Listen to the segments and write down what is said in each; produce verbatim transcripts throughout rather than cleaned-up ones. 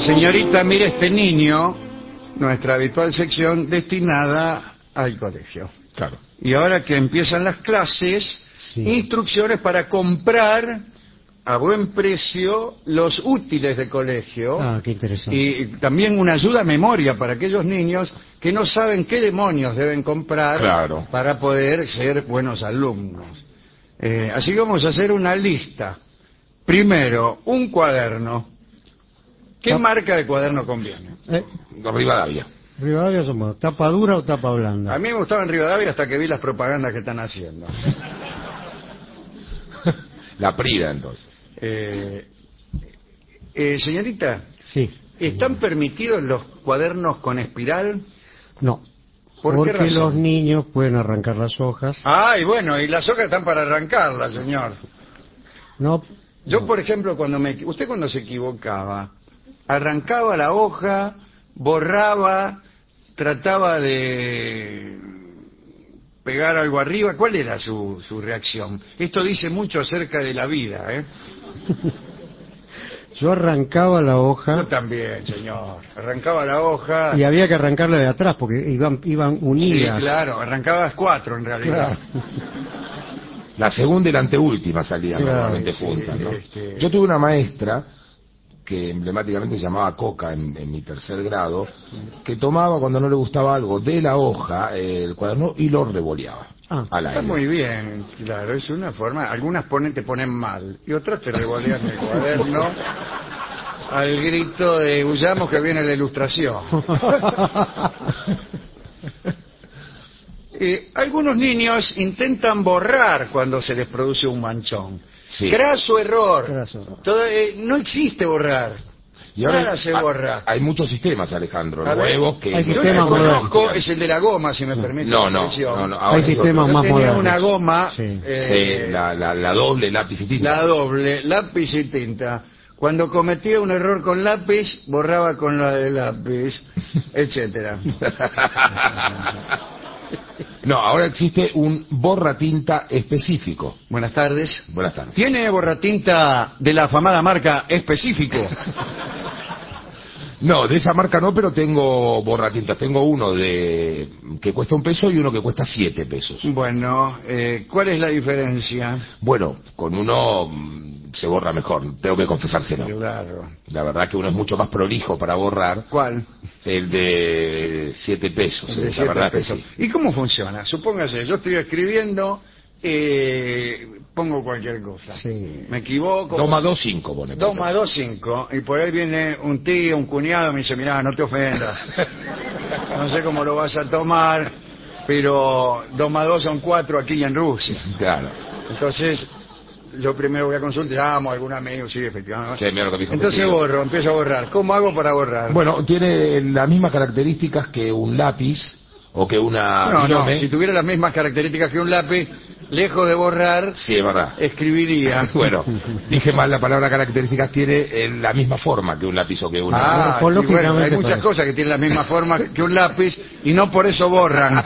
Señorita, mire este niño, nuestra habitual sección destinada al colegio. Claro. Y ahora que empiezan las clases, sí. Instrucciones para comprar a buen precio los útiles de colegio. Ah, qué interesante. Y también una ayuda a memoria para aquellos niños que no saben qué demonios deben comprar, claro, para poder ser buenos alumnos. Eh, así que vamos a hacer una lista. Primero, un cuaderno. ¿Qué ah. marca de cuaderno conviene? Eh, Rivadavia. Rivadavia somos, ¿tapa dura o tapa blanda? A mí me gustaba en Rivadavia hasta que vi las propagandas que están haciendo. La Prida, entonces. Eh, eh, señorita, sí. ¿Están permitidos los cuadernos con espiral? No. ¿Por porque qué razón? Los niños pueden arrancar las hojas. Ah, y bueno, y las hojas están para arrancarlas, señor. No. Yo, no. por ejemplo, cuando me... Usted cuando se equivocaba, arrancaba la hoja, borraba, trataba de pegar algo arriba. ¿Cuál era su, su reacción? Esto dice mucho acerca de la vida, ¿eh? Yo arrancaba la hoja. Yo también, señor. Arrancaba la hoja. Y había que arrancarla de atrás porque iban, iban unidas. Sí, claro. Arrancabas cuatro en realidad. Claro. La segunda y la anteúltima salían claro, normalmente sí, juntas, ¿no? Este... Yo tuve una maestra que emblemáticamente se llamaba Coca en, en mi tercer grado, que tomaba cuando no le gustaba algo de la hoja, eh, el cuaderno, y lo revoleaba. Ah, al aire. Está muy bien, claro, es una forma. Algunas ponen, te ponen mal y otras te revolean el cuaderno al grito de huyamos que viene la ilustración. eh, algunos niños intentan borrar cuando se les produce un manchón. Sí. Graso error. Graso error. Todo, eh, no existe borrar. Y ahora Nada se hay, borra. Hay muchos sistemas, Alejandro, A nuevos ver, que... hay yo sistemas el que conozco modernos. es el de la goma, si me permite No, la no, expresión. no, no. Hay sistemas Yo más tenía modernos. una goma, sí. Eh, sí, la, la, la doble lápiz y tinta. La doble, lápiz y tinta. Cuando cometía un error con lápiz, borraba con la de lápiz, etcétera. No, ahora existe un borratinta específico. Buenas tardes. Buenas tardes. ¿Tiene borratinta de la afamada marca Específico? No, de esa marca no, pero tengo borratintas. Tengo uno de que cuesta un peso y uno que cuesta siete pesos. Bueno, eh, ¿cuál es la diferencia? Bueno, con uno mmm, se borra mejor, tengo que confesárselo. Claro. La verdad que uno es mucho más prolijo para borrar. ¿Cuál? El de siete pesos. El de la siete verdad pesos. que sí. ¿Y cómo funciona? Supóngase, yo estoy escribiendo, eh, pongo cualquier cosa. Sí. Me equivoco. dos más dos, cinco, pone. dos más dos, cinco. Y por ahí viene un tío, un cuñado, me dice, mirá, no te ofendas. No sé cómo lo vas a tomar, pero dos más dos son cuatro aquí y en Rusia. Claro. Entonces, yo primero voy a consultar, llamo a algún amigo, sí, efectivamente. Sí, mira lo que dijo. Entonces borro, empiezo a borrar. ¿Cómo hago para borrar? Bueno, tiene las mismas características que un lápiz o que una... No, no, virome. si tuviera las mismas características que un lápiz, lejos de borrar, sí, es verdad. Escribiría. Bueno, dije mal, la palabra características tiene eh, la misma forma que un lápiz o que una... Ah, sí, bueno, hay muchas cosas que tienen la misma forma que un lápiz y no por eso borran.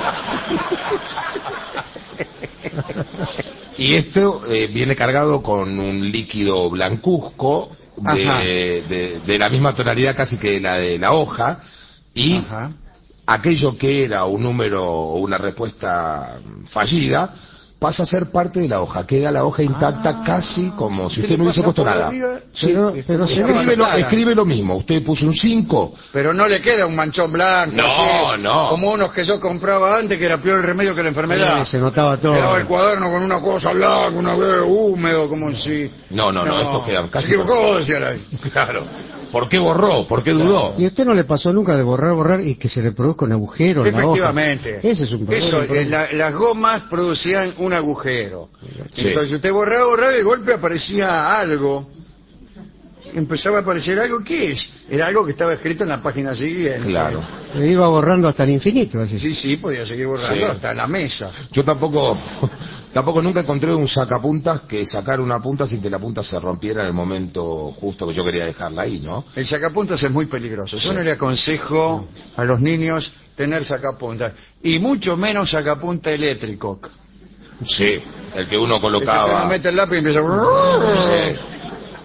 Y esto eh, viene cargado con un líquido blancuzco de, de, de la misma tonalidad casi que la de la hoja y Ajá. aquello que era un número o una respuesta fallida pasa a ser parte de la hoja, queda la hoja intacta ah, casi como si usted no hubiese puesto nada. Sí, pero, pero escribe, lo, escribe lo mismo, usted puso un cinco. Pero no le queda un manchón blanco. No, así, no. Como unos que yo compraba antes, que era peor el remedio que la enfermedad. Sí, se notaba todo. Quedaba el cuaderno con una cosa blanca, una vez húmedo, como si... No, no, no, no estos quedan casi... Se equivocó, decían ahí. Claro. ¿Por qué borró? ¿Por qué dudó? ¿Y a usted no le pasó nunca de borrar, borrar y que se le produzca un agujero en la hoja? Efectivamente. Ese es un problema. Eso, un problema. La, las gomas producían un agujero. Sí. Entonces usted borraba, borraba y de golpe aparecía algo. Empezaba a aparecer algo. ¿Qué es? Era algo que estaba escrito en la página siguiente. Claro. Le iba borrando hasta el infinito. Así. Sí, sí, podía seguir borrando sí. hasta la mesa. Yo tampoco... Tampoco nunca encontré un sacapuntas que sacara una punta sin que la punta se rompiera en el momento justo que yo quería dejarla ahí, ¿no? El sacapuntas es muy peligroso. Yo sí. no le aconsejo a los niños tener sacapuntas. Y mucho menos sacapunta eléctrico. Sí, el que uno colocaba... El que uno mete el lápiz y empieza... Sí.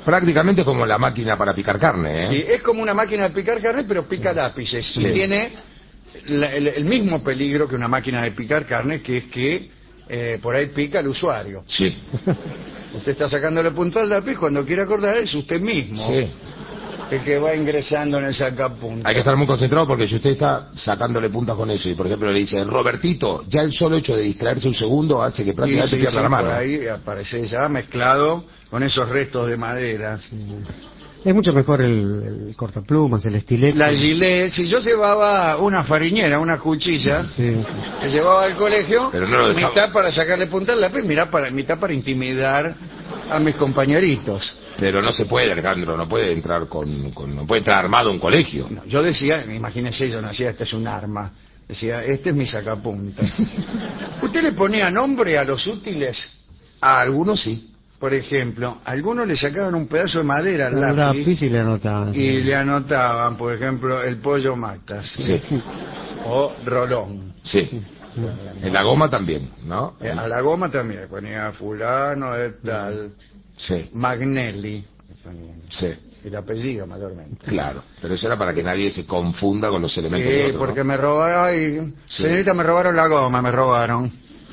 Prácticamente como la máquina para picar carne, ¿eh? Sí, es como una máquina de picar carne, pero pica lápices. Sí. Y tiene la, el, el mismo peligro que una máquina de picar carne, que es que eh, por ahí pica el usuario. Sí. Usted está sacándole punta al lápiz, cuando quiere acordar es usted mismo. Sí. El que va ingresando en el sacapunta. Hay que estar muy concentrado porque si usted está sacándole puntas con eso y por ejemplo le dice Robertito, ya el solo hecho de distraerse un segundo hace que prácticamente sí, pierda sí, la mano. Por ahí aparece ya mezclado con esos restos de madera. Sí. Es mucho mejor el, el cortaplumas, el estilete. La gilet, si yo llevaba una fariñera, una cuchilla, sí. que llevaba al colegio, pero no lo dejaba. Mitad para sacarle punta al lápiz, mitad para, mitad para intimidar a mis compañeritos. Pero no se puede, Alejandro, no puede entrar con, con no puede entrar armado a un colegio. No, yo decía, imagínese, yo no decía, este es un arma. Decía, este es mi sacapunta. ¿Usted le ponía nombre a los útiles? A algunos sí. Por ejemplo, a algunos le sacaban un pedazo de madera al lápiz, lápiz y le anotaban. Y sí. le anotaban, por ejemplo, el pollo Matas. Sí. O Rolón. Sí. En la goma también, ¿no? A la goma también, ponía fulano de tal. Sí. Magnelli. Sí. El apellido, mayormente. Claro, pero eso era para que nadie se confunda con los elementos Sí, de otro, porque ¿no? me robaron, ay, sí. Señorita, me robaron la goma, me robaron.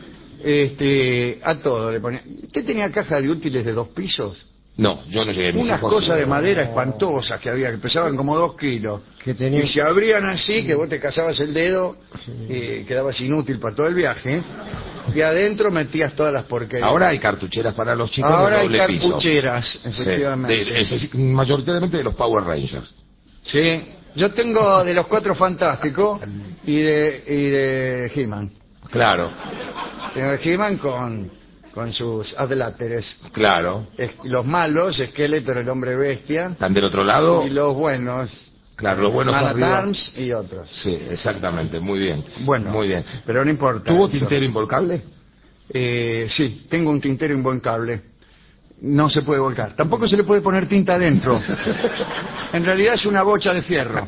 Este, a todo le ponía. ¿Usted tenía caja de útiles de dos pisos? No, yo no llegué a mis Unas hijos, cosas de no. madera espantosas que había, que pesaban como dos kilos. Que tenía... Y se abrían así, que vos te cazabas el dedo, sí. y quedabas inútil para todo el viaje. Y adentro metías todas las porquerías. Ahora hay cartucheras para los chicos Ahora de doble hay cartucheras, piso. efectivamente. Sí, de, es, mayoritariamente de los Power Rangers. Sí, yo tengo de los Cuatro Fantásticos y de, y de He-Man. Claro. Tengo de He-Man con, con sus adláteres. Claro. Es, los malos, Skeletor, el hombre bestia. Están del otro lado. Y los buenos. Claro, los buenos Man at arriba. Arms y otros. Sí, exactamente, muy bien. Bueno, muy bien. Pero no importa. ¿Tuvo eso. tintero involcable? Eh, sí, tengo un tintero involcable. No se puede volcar. Tampoco se le puede poner tinta adentro. En realidad es una bocha de fierro.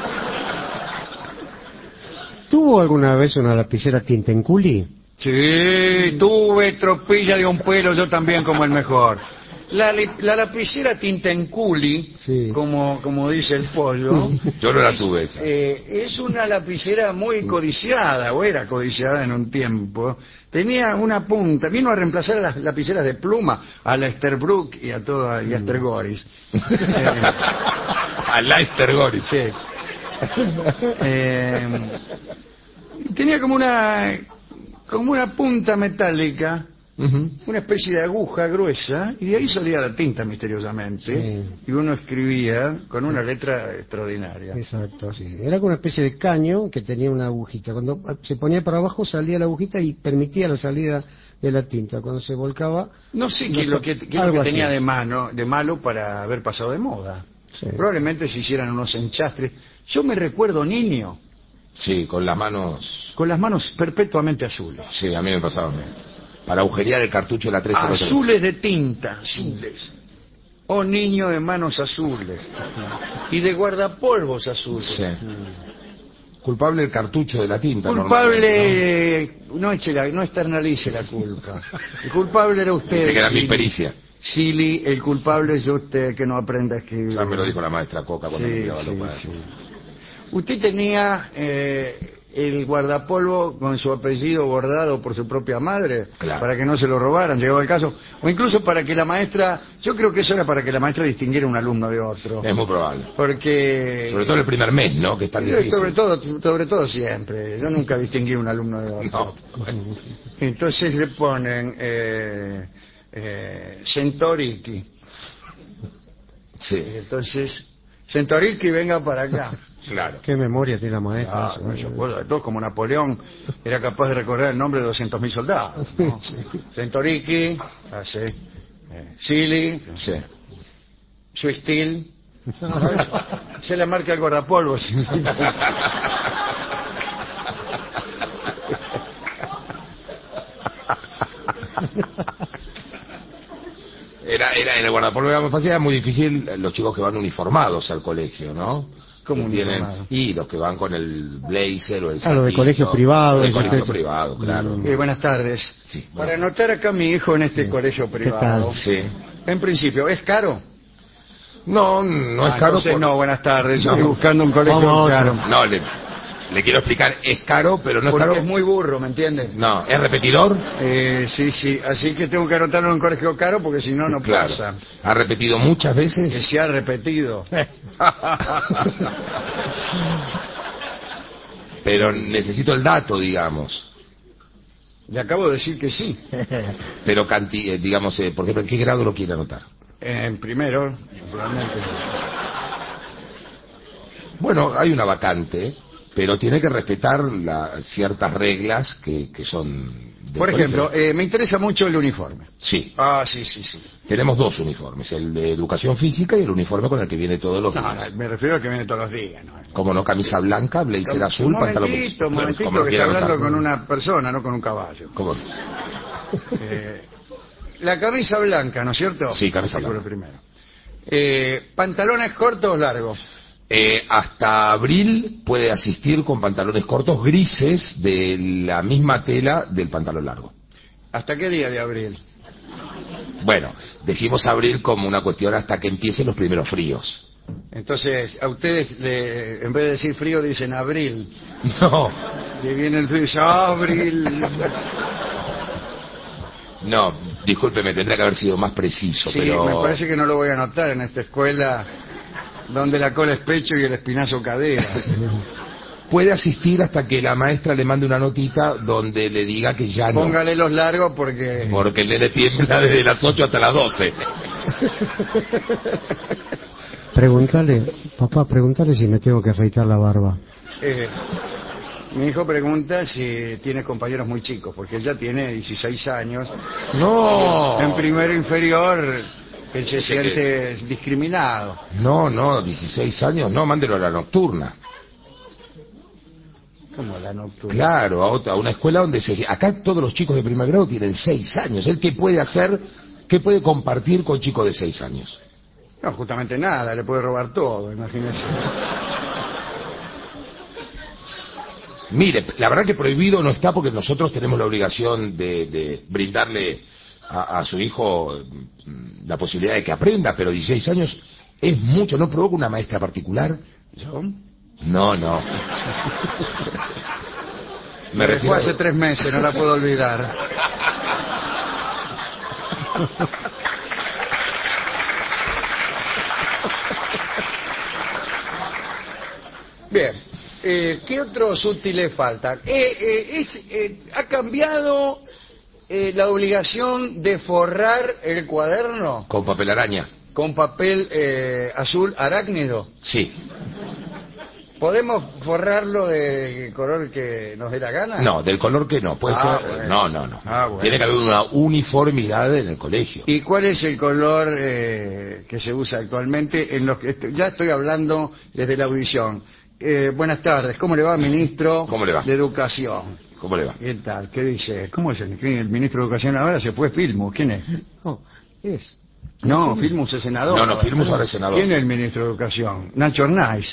¿Tuvo alguna vez una lapicera Tintenculi? Sí, tuve tropilla de un pelo, yo también como el mejor. La, la lapicera Tintenculi, sí. como, como dice el pollo, yo no la tuve esa. Eh, es una lapicera muy codiciada, o era codiciada en un tiempo. Tenía una punta, vino a reemplazar a las lapiceras de pluma, a la Esterbrook y a toda, y a Stergoris. eh, a la Stergoris. Sí. Eh, tenía como una, como una punta metálica. Uh-huh. Una especie de aguja gruesa, y de ahí salía la tinta misteriosamente, sí. Y uno escribía con una letra extraordinaria. Exacto, sí. Era como una especie de caño que tenía una agujita. Cuando se ponía para abajo salía la agujita y permitía la salida de la tinta. Cuando se volcaba... No sé qué es lo que, qué lo que tenía de, mano, de malo para haber pasado de moda. Sí. Probablemente se hicieran unos enchastres. Yo me recuerdo niño. Sí, con las manos... Con las manos perpetuamente azules. Sí, a mí me pasaba a mí. Para agujerear el cartucho de la trece. Azules de tinta, azules. Oh, niño de manos azules. Y de guardapolvos azules. Sí. Culpable el cartucho de la tinta. Culpable, no, no, eche la, no externalice la culpa. El culpable era usted. Se queda mi pericia. Silly, el culpable es usted que no aprende a escribir. Ya me lo dijo la maestra Coca cuando sí, me miraba sí, los sí. Usted tenía... Eh, el guardapolvo con su apellido bordado por su propia madre, claro. Para que no se lo robaran, llegado el caso, o incluso para que la maestra, yo creo que eso era para que la maestra distinguiera un alumno de otro. Es muy probable. Porque... Sobre todo el primer mes, ¿no? Que es tan difícil. Sobre todo, sobre todo siempre, yo nunca distinguí un alumno de otro. No. Bueno. Entonces le ponen eh, eh, Centoriki. Sí. Y entonces, Centoriki, venga para acá. Claro. Qué memoria tiene la maestra. Ah, no se acuerda de todo, como Napoleón era capaz de recordar el nombre de doscientos mil soldados, ¿no? Sí. Centoriki, hace eh, Silly, sí. Suistil, se le marca el guardapolvos. Era, era, en el guardapolvo era muy fácil, era muy difícil los chicos que van uniformados al colegio, ¿no? ¿Cómo tienen y los que van con el blazer o el ah, los de colegio privado, de colegio privado, claro. Eh, buenas tardes. Sí, Para anotar acá a mi hijo en este sí. colegio privado. Sí. En principio, ¿es caro? No, no es Ah, caro. entonces por... no, buenas tardes. No. Estoy buscando un colegio Vamos, caro. No, le, le quiero explicar, es caro, pero no es Porque caro. es muy burro, ¿me entiendes? No, es repetidor. Eh, sí, sí. Así que tengo que anotarlo en un colegio caro porque si no, no Claro. pasa. Ha repetido muchas Que veces. se ha repetido. Pero necesito el dato, digamos. Le acabo de decir que sí. Pero, canti, eh, digamos, eh, por ejemplo, ¿en qué grado lo quiere anotar? En primero, naturalmente. Bueno, hay una vacante, pero tiene que respetar la, ciertas reglas que, que son... del Por ejemplo, colegio. eh, me interesa mucho el uniforme. Sí, Ah, sí, sí, sí. tenemos dos uniformes, el de educación física y el uniforme con el que viene todos los No, días. no, me refiero a que viene todos los días. ¿no? Como no, camisa blanca, blazer azul, un pantalón... momentito, un Bueno, momentito, como lo que quiera está hablando anotar. con una persona, no con un caballo. ¿Cómo no? Eh, la camisa blanca, ¿no es cierto? Sí, camisa Artículo blanca. primero. Eh, ¿Pantalones cortos o largos? Eh, hasta abril puede asistir con pantalones cortos grises de la misma tela del pantalón largo. ¿Hasta qué día de abril? Bueno, decimos abril como una cuestión hasta que empiecen los primeros fríos. Entonces, a ustedes, le- en vez de decir frío, dicen abril. No, Que viene el frío y dice, abril. no, discúlpeme, tendría que haber sido más preciso, Sí, pero... me parece que no lo voy a anotar en esta escuela donde la cola es pecho y el espinazo cadera. Puede asistir hasta que la maestra le mande una notita donde le diga que ya no. Póngale los largos porque... Porque el nene tiembla desde las ocho hasta las doce. Pregúntale, papá, pregúntale si me tengo que afeitar la barba. Eh, mi hijo pregunta si tiene compañeros muy chicos, porque él ya tiene dieciséis años. No. En primero inferior, él se Dice siente discriminado. No, no, dieciséis años, no, mándelo a la nocturna. Como la nocturna. Claro, a, otra, a una escuela donde se... Acá todos los chicos de primer grado tienen seis años. ¿Él qué puede hacer? ¿Qué puede compartir con chicos de seis años? No, justamente nada, le puede robar todo, imagínese. Mire, la verdad que prohibido no está porque nosotros tenemos la obligación de, de brindarle a, a su hijo mm, la posibilidad de que aprenda, pero dieciséis años es mucho. ¿No provoca una maestra particular? ¿Yo? No, no. Me refiero a- hace tres meses, no la puedo olvidar. Bien, eh, ¿qué otros útiles faltan? Eh, eh, es, eh, ¿Ha cambiado eh, la obligación de forrar el cuaderno Con papel araña. con papel eh, azul arácnido? Sí. ¿Podemos forrarlo de color que nos dé la gana? No, del color que no. Puede Ah, ser... bueno. No, no, no. Ah, bueno. Tiene que haber una uniformidad en el colegio. ¿Y cuál es el color eh, que se usa actualmente en los que estoy- ya estoy hablando desde la audición? Eh, buenas tardes, ¿cómo le va, ministro? ¿Cómo le va? De Educación. ¿Cómo le va? ¿Qué tal? ¿Qué dice? ¿Cómo es el, qué, el ministro de Educación ahora? Se fue Filmus. ¿Quién es? No, es. No, Filmus es senador. No, no, Filmus ahora es senador. ¿Quién es el ministro de Educación? Nacho Arnaiz.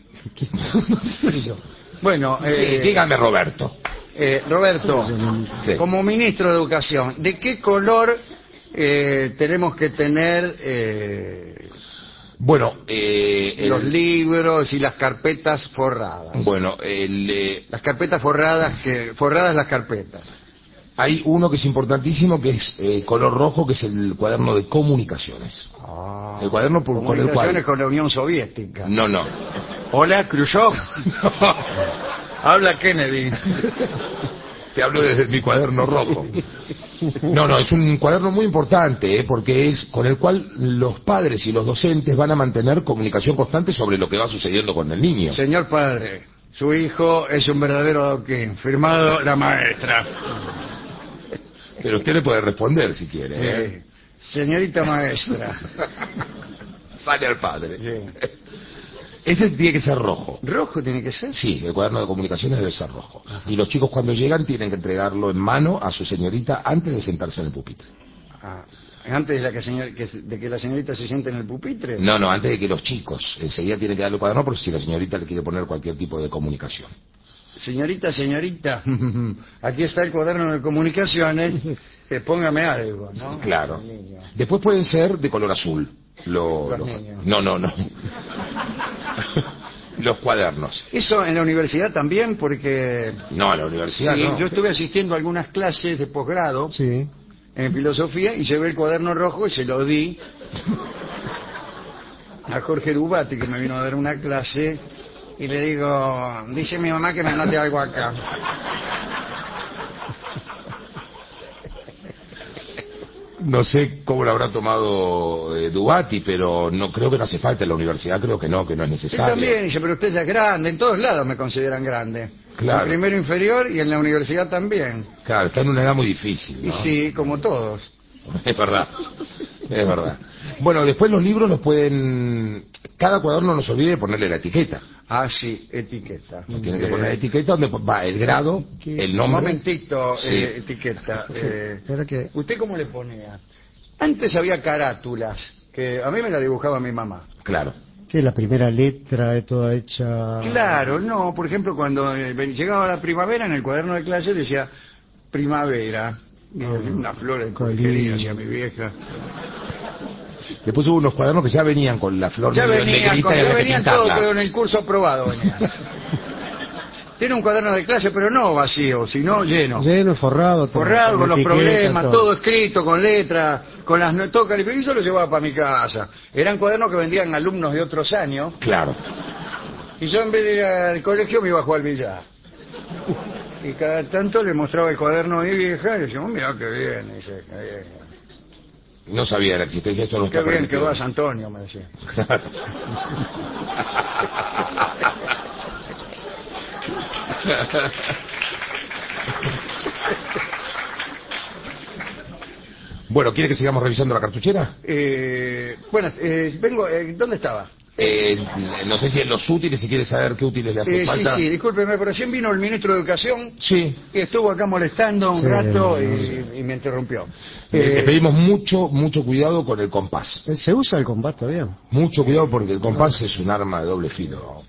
Bueno, Sí, eh, dígame, Roberto. eh, Roberto, Sí. como ministro de Educación, ¿de qué color eh, tenemos que tener eh, Bueno, eh, el- los libros y las carpetas forradas? bueno, el, eh, Las carpetas forradas, que forradas las carpetas. hay uno que es importantísimo, que es eh, color rojo, que es el cuaderno de comunicaciones. El cuaderno por, con el Comunicaciones cual... con la Unión Soviética. No, no. Hola, Khrushchev. Habla Kennedy. Te hablo desde mi cuaderno rojo. No, no, es un cuaderno muy importante, ¿eh? Porque es con el cual los padres y los docentes van a mantener comunicación constante sobre lo que va sucediendo con el niño. Señor padre, su hijo es un verdadero adoquín. Firmado la maestra. Pero usted le puede responder si quiere. ¿eh? Eh, señorita maestra. Sale al padre. Sí. Ese tiene que ser rojo. ¿Rojo tiene que ser? Sí, el cuaderno de comunicaciones debe ser rojo. Y los chicos cuando llegan tienen que entregarlo en mano a su señorita antes de sentarse en el pupitre. Ah, antes de, la que, señor- que- de que la señorita se siente en el pupitre. No, no, antes de que los chicos. Enseguida tienen que darle el cuaderno porque si la señorita le quiere poner cualquier tipo de comunicación. Señorita, señorita, aquí está el cuaderno de comunicaciones, eh, póngame algo, ¿no? Claro. El niño. Después pueden ser de color azul. Lo, Los lo- niños. no, no, no. Los cuadernos. Eso en la universidad también, porque No, a la universidad sí, no. yo estuve asistiendo a algunas clases de posgrado Sí. en filosofía y llevé el cuaderno rojo y se lo di a Jorge Dubati, que me vino a dar una clase, y le digo, dice mi mamá que me anote algo acá. No sé cómo lo habrá tomado eh, Dubati, pero no creo que no hace falta en la universidad, creo que no, que no es Él necesario. también dice, pero usted ya es grande, en todos lados me consideran grande. Claro. En primero inferior y en la universidad también. Claro, está en una edad muy difícil, Y ¿no? sí, como todos. Es verdad, es verdad. Bueno, después los libros los pueden... Cada cuaderno no se olvide de ponerle la etiqueta. Ah, sí, etiqueta. Tiene que Eh, poner la etiqueta donde va el grado, ¿Qué? el Un nombre. momentito, Sí. eh, etiqueta. Eh, Espera que... ¿Usted cómo le ponía? Antes había carátulas, que a mí me la dibujaba mi mamá. Claro. ¿Qué? La primera letra es toda hecha... Claro, no, por ejemplo, cuando eh, ven- llegaba la primavera, en el cuaderno de clase decía primavera. Y una flor de porquería hacia mi vieja. Después hubo unos cuadernos que ya venían con la flor Ya medio venían, negrita con- y ya había que venían todo, pintarla. todo en el curso aprobado. Venía. Tiene un cuaderno de clase, pero no vacío, sino lleno. Lleno, forrado. todo, Forrado con los etiqueta, problemas, todo. escrito, con letras, con las no- todo calificado. Y yo lo llevaba para mi casa. Eran cuadernos que vendían alumnos de otros años. Claro. Y yo en vez de ir al colegio me iba a jugar al billar. Y cada tanto le mostraba el cuaderno a mi vieja y decía, mira qué bien. Y dice, qué bien, No sabía de la existencia de esto. No qué está bien que permitido. vas, Antonio, me decía. Claro. Bueno, ¿quiere que sigamos revisando la cartuchera? Eh, bueno, eh, vengo, eh, ¿dónde estaba? Eh, no sé si en los útiles, si quiere saber qué útiles le hace Eh, sí, falta. sí, discúlpeme, pero recién vino el ministro de Educación Sí. y estuvo acá molestando un Sí, rato no, y, y me interrumpió. Eh, Eh, le pedimos mucho, mucho cuidado con el compás. ¿Se usa el compás todavía? Mucho cuidado porque el compás es un arma de doble filo.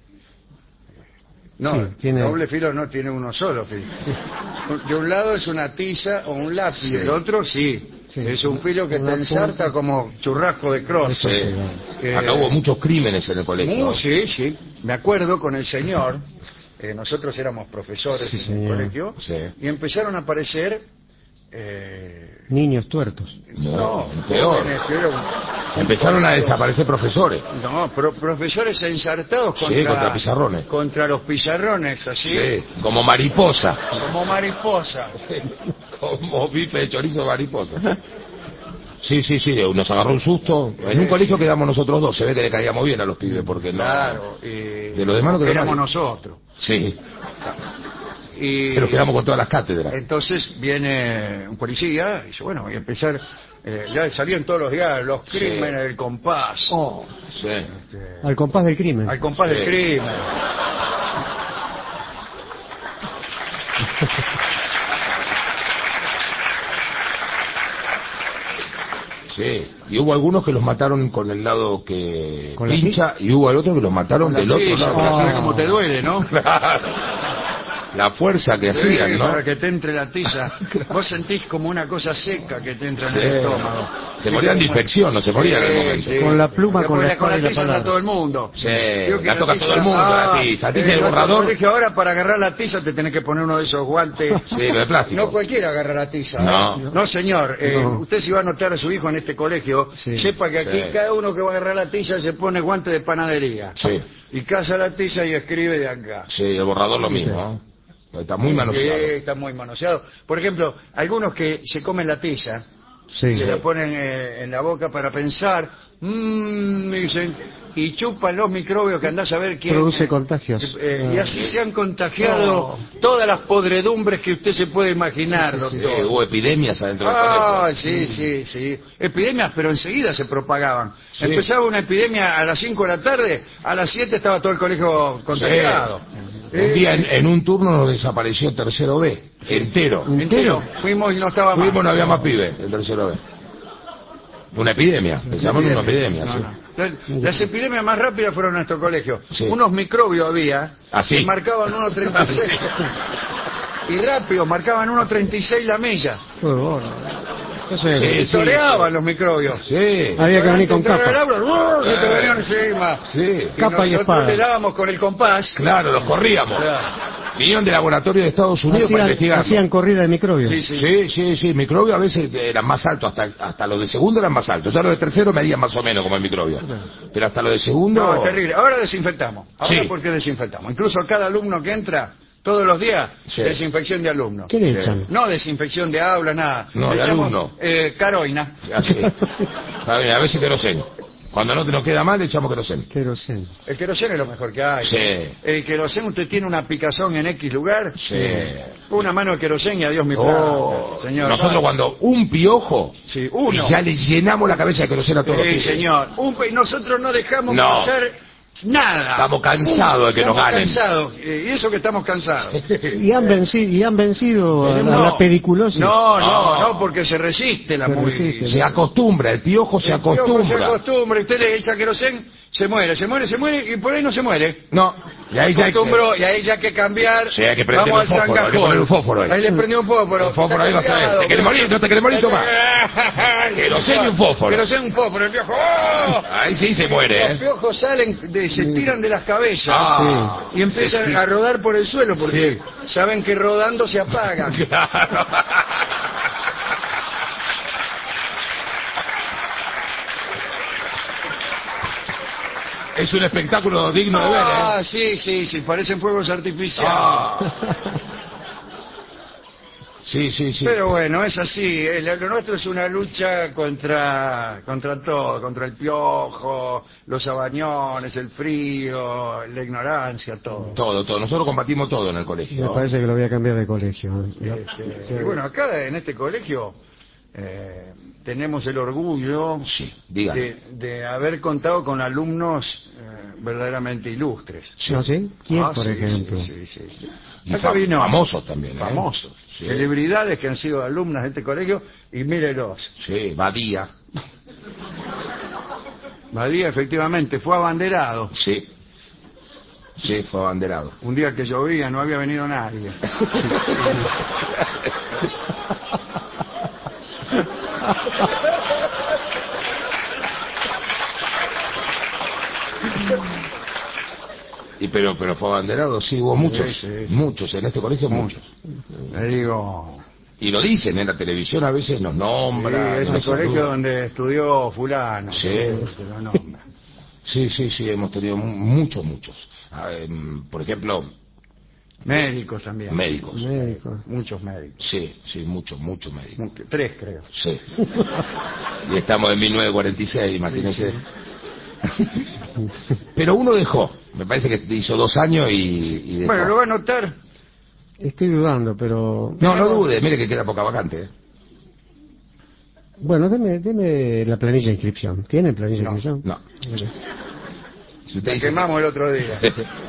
No, Sí, tiene- doble filo no tiene uno solo filo. De un lado es una tiza o un lápiz, Sí. del otro sí. Sí. Es un filo que Una te ensarta punta. como churrasco de cross. Eso Sí. sí, bueno. Eh, Acá hubo muchos crímenes en el colegio. Uh, sí, sí. Me acuerdo con el señor, eh, nosotros éramos profesores Sí, en el señor. colegio, Sí. y empezaron a aparecer... Eh, Niños tuertos. No, peor. jóvenes que eran un Empezaron a colegio- desaparecer profesores. No, pro- profesores ensartados Sí, contra, contra pizarrones. contra los pizarrones, así, Sí, como mariposa. como mariposa. Como bife de chorizo de mariposa. Sí, sí, sí, nos agarró un susto. En Sí, un colegio sí. quedamos nosotros dos. Se ve que le caíamos bien a los pibes porque no... Claro, y De lo demás no quedó éramos nadie. nosotros. Sí, Y pero quedamos con todas las cátedras. entonces viene un policía y dice, bueno, voy a empezar, eh, ya salían todos los días los Sí. crímenes del compás. Oh, Sí. Este, al compás del crimen. al compás Sí. del crimen. Sí, y hubo algunos que los mataron con el lado que ¿Con la pincha y hubo al otro que los mataron Con la del otro tiza, lado. para Ah. saber cómo te duele, ¿no? La fuerza que Sí, hacían, ¿no? para que te entre la tiza. Vos sentís como una cosa seca que te entra Sí. en el estómago. Se morían de infección, no se morían en el momento. Con la pluma, Porque con la la, con la espada y la tiza anda palabra. todo el mundo. Sí, Creo que la toca todo el mundo, ah, la tiza. La tiza en y el nuestro borrador. colegio ahora para agarrar la tiza te tenés que poner uno de esos guantes. Sí, lo de plástico. No cualquiera agarra la tiza. No. ¿eh? No, señor. Eh, No. Usted si va a anotar a su hijo en este colegio, Sí. sepa que aquí Sí. cada uno que va a agarrar la tiza se pone guante de panadería. Sí, Y caza la tiza y escribe de acá. sí, el borrador lo mismo, ¿no? Está muy manoseado. Sí, está muy manoseado. Por ejemplo, algunos que se comen la tiza, Sí. se la ponen eh, en la boca para pensar, mmm, dicen, y chupan los microbios que andás a ver quién... Produce contagios. Eh, y Ah. así se han contagiado todas las podredumbres que usted se puede imaginar, Sí, sí, sí. Sí, doctor. hubo epidemias adentro del Ah, colegio. sí, sí, sí. Epidemias, pero enseguida se propagaban. Sí. Empezaba una epidemia a las cinco de la tarde, a las siete estaba todo el colegio contagiado. Un día en, en un turno nos desapareció tercero B, entero. Entero. Fuimos y no estaba más. Fuimos, no había más pibes, el tercero B. Una epidemia, pensaban una epidemia, No, sí. no. Las, las epidemias más rápidas fueron en nuestro colegio. Sí. Unos microbios había ¿Ah, sí? que marcaban uno treinta y seis. Y rápido, marcaban uno treinta y seis la milla. Qué bueno. Entonces, sí, sí, toreaban sí. los microbios. Sí. Había que venir con capa. Aula, se te venían encima. Sí. Y capa y espada. Le dábamos con el compás. Claro, los corríamos. Claro. Vinieron de laboratorio de Estados Unidos hacían, para investigar. Hacían corrida de microbios. Sí, sí, sí, sí, sí. Microbios a veces eran más altos, hasta hasta los de segundo eran más altos. Ya los de tercero medían más o menos como el microbio. Pero hasta los de segundo... No, es terrible. Ahora desinfectamos. Ahora sí. porque desinfectamos. Incluso cada alumno que entra... Todos los días, sí. desinfección de alumnos. ¿Qué le echan? Sí. No desinfección de aula, nada. No, le de echamos, alumno. Eh, caroina. Así. A ver, a veces queroseno. Cuando no te nos queda mal, le echamos queroseno. Queroseno. El queroseno es lo mejor que hay. Sí. El queroseno, usted tiene una picazón en X lugar. Sí. Una mano de queroseno y adiós mi oh, señor. Nosotros vale. cuando un piojo, sí, uno. y ya le llenamos la cabeza de queroseno a todos sí, los Sí, señor. Un, nosotros no dejamos no. pasar... Nada. Estamos cansados de que estamos nos ganen. Cansados. Y eso que estamos cansados. Y han vencido, y han vencido a la, no. la pediculosis. No, no, no, porque se resiste la se, muy... resiste, se acostumbra, el piojo se el acostumbra. El piojo se acostumbra. Usted le echa queroseno, se muere, se muere, se muere y por ahí no se muere. No. Y ahí, ya hay, que... y ahí ya hay que cambiar. Sí, hay que prender Vamos un fósforo, hay que poner un fósforo ahí. Ahí le prendió un fósforo. El fósforo ahí vas a ver. ¿Te querés morir? ¿No te querés morir? Toma. Queroseno y un fósforo. Queroseno y un fósforo. El piojo. ¡Oh! Ahí sí se muere, Los ¿eh? piojos salen, de, se tiran de las cabezas. Ah, sí. Y empiezan sí. a rodar por el suelo porque sí. saben que rodando se apagan. Claro. Es un espectáculo digno de ver, ¿eh? Ah, sí, sí, sí, parecen fuegos artificiales. Ah. Sí, sí, sí. Pero bueno, es así. Lo nuestro es una lucha contra contra todo, contra el piojo, los sabañones, el frío, la ignorancia, todo. Todo, todo. Nosotros combatimos todo en el colegio. Me parece que lo voy a cambiar de colegio. Este, sí. Y bueno, acá en este colegio eh, tenemos el orgullo sí, de, de haber contado con alumnos eh, verdaderamente ilustres. Sí. ¿No, sí? ¿Quién, ah, por sí, ejemplo? Sí, sí, sí. Y acá vino famosos también, ¿eh? Famosos. Sí. Celebridades que han sido alumnas de este colegio y mírelos. Sí, Badía. Badía efectivamente fue abanderado. Sí. Sí, fue abanderado. Un día que llovía no había venido nadie. Y pero pero fue abanderado, sí, hubo muchos, sí, sí, sí. muchos, en este colegio muchos. Le digo... Y lo dicen en la televisión, a veces nos nombran. Sí, es el colegio donde estudió fulano. Sí. Se lo nombra. Sí, sí, sí, hemos tenido muchos, muchos. Ver, por ejemplo... Médicos también. Médicos. Médicos. Muchos médicos. Sí, sí, muchos, muchos médicos. Mucho, tres, creo. Sí. Y estamos en mil novecientos cuarenta y seis, imagínense. Sí, sí. Pero uno dejó. Me parece que hizo dos años y, y dejó. Bueno, lo va a notar. Estoy dudando, pero... No, no dude, mire que queda poca vacante. ¿eh? Bueno, deme, deme la planilla de inscripción. ¿Tiene planilla no, de inscripción? No. Si usted la dice... quemamos el otro día.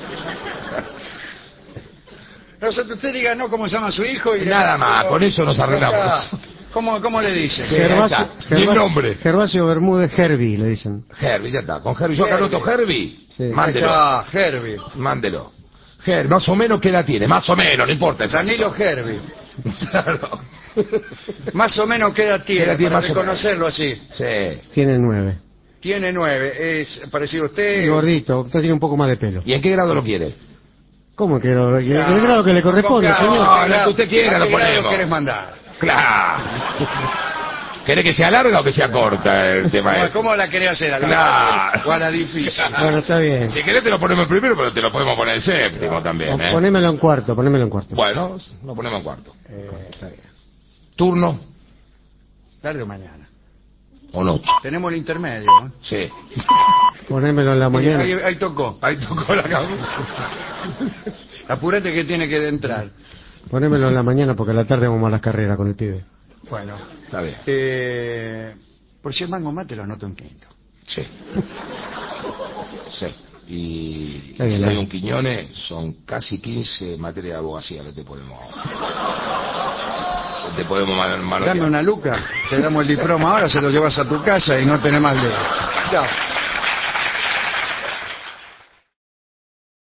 Nosotros usted diga no cómo se llama su hijo y... Nada más, con eso nos arreglamos. ¿Cómo, ¿Cómo le dice? Sí, Gervasio, Gervasio, nombre. Gervasio Bermúdez Herbie, le dicen. Herbie, ya está. Con Herbie. Yo acá anoto Herbie. Sí. Mándelo. Ah, Herbie. Mándelo. Herbie, más o menos qué edad tiene. Más o menos, no importa. Danilo Herbie. Claro. Más o menos qué edad tiene, ¿Qué edad tiene para reconocerlo así. Sí. Tiene nueve. Tiene nueve. Es parecido a usted. Y gordito. Usted tiene un poco más de pelo. ¿Y en qué grado lo quiere? ¿Cómo que lo, el ah, grado que le corresponde, claro, señor? No, lo que usted quiera lo ponemos. ¿Qué querés mandar? Claro. ¿Querés que sea larga o que sea corta el tema? ¿Cómo, ¿Cómo la querés hacer? ¿A la claro. O a la difícil? Bueno, está bien. Si querés te lo ponemos en primero, pero te lo podemos poner en séptimo claro. también, ¿eh? Ponémelo en cuarto, ponémelo en cuarto. Bueno, lo ponemos en cuarto. Eh, está bien. ¿Turno? Tarde o mañana. ¿O noche? Tenemos el intermedio, ¿no? Sí. Ponémelo en la mañana. Ahí, ahí tocó. Ahí tocó la cabeza. Apúrate que tiene que entrar. Ponémelo en la mañana porque a la tarde vamos a las carreras con el pibe. Bueno, está bien. Eh, por si es mango más te lo anoto en quinto. Sí. Sí. Y bien, si ¿no? hay un Quiñones, son casi quince materias de abogacía que te podemos... te podemos manotear. Dame una luca, te damos el diploma ahora, se lo llevas a tu casa y no tenés más ley. Chao.